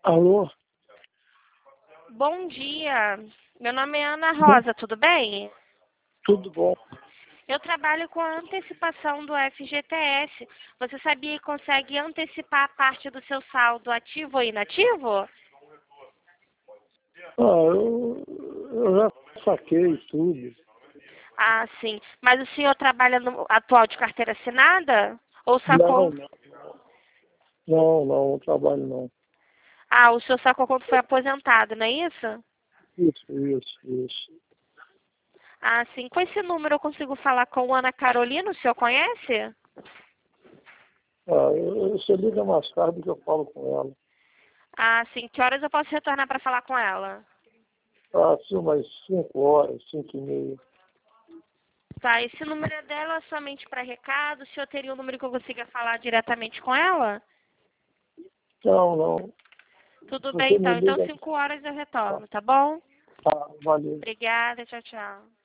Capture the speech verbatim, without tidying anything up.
Alô? Bom dia, meu nome é Ana Rosa, tudo bem? Tudo bom? Eu trabalho com a antecipação do F G T S. Você sabia que consegue antecipar a parte do seu saldo ativo ou inativo? Ah, eu, eu já saquei tudo. Ah, sim. Mas o senhor trabalha no atual de carteira assinada? Ou Não, sacou? não, não, não, não trabalho não. Ah, o senhor sacou quando foi aposentado, não é isso? Isso, isso, isso. Ah, sim. Com esse número eu consigo falar com Ana Carolina, o senhor conhece? Ah, eu, você liga mais tarde que eu falo com ela. Ah, sim. Que horas eu posso retornar para falar com ela? Ah, sim, umas cinco horas, cinco e meia. Tá, esse número é dela somente para recado. O senhor teria um número que eu consiga falar diretamente com ela? Não, não. Tudo bem, Você me então. Então, liga. cinco horas eu Tá, retorno, tá bom? tá, valeu. Obrigada, tchau, tchau.